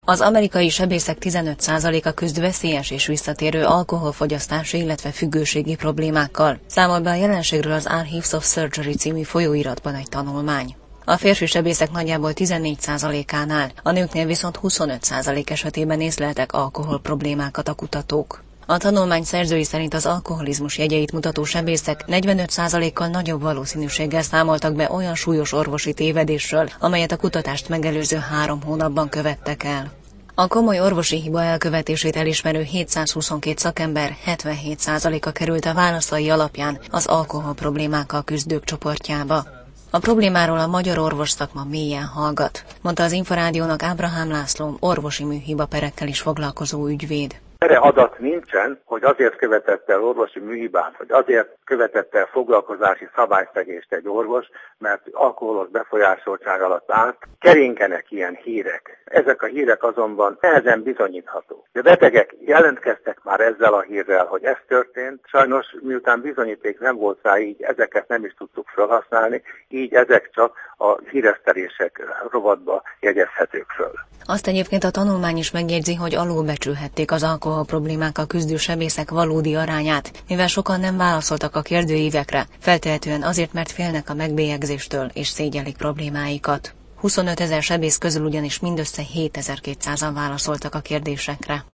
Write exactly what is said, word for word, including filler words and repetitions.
Az amerikai sebészek tizenöt százaléka küzd veszélyes és visszatérő alkoholfogyasztási, illetve függőségi problémákkal. Számol be a jelenségről az Archives of Surgery című folyóiratban egy tanulmány. A férfi sebészek nagyjából tizennégy százalékánál, a nőknél viszont huszonöt százalék esetében észleltek alkohol problémákat a kutatók. A tanulmány szerzői szerint az alkoholizmus jegyeit mutató sebészek negyvenöt százalékkal nagyobb valószínűséggel számoltak be olyan súlyos orvosi tévedésről, amelyet a kutatást megelőző három hónapban követtek el. A komoly orvosi hiba elkövetését elismerő hétszázhuszonkét szakember hetvenhét százaléka került a válaszai alapján az alkohol problémákkal küzdők csoportjába. A problémáról a magyar orvosszakma mélyen hallgat, mondta az Inforádiónak Ábrahám László, orvosi műhiba perekkel is foglalkozó ügyvéd. Erre adat nincsen, hogy azért követett el orvosi műhibát, vagy azért követett el foglalkozási szabályszegést egy orvos, mert alkoholos befolyásoltság alatt állt. Keringenek ilyen hírek. Ezek a hírek azonban nehezen bizonyíthatók. A betegek jelentkeztek már ezzel a hírrel, hogy ez történt. Sajnos miután bizonyíték nem volt rá, így ezeket nem is tudtuk felhasználni, így ezek csak a híresztelések rovatba jegyezhetők föl. Azt egyébként a tanulmány is megjegyzi, hogy alulbecsülhették az alkohol problémákkal küzdő sebészek valódi arányát, mivel sokan nem válaszoltak a kérdőívekre, feltehetően azért, mert félnek a megbélyegzéstől és szégyellik problémáikat. huszonöt ezer sebész közül ugyanis mindössze hétezer-kétszázan válaszoltak a kérdésekre.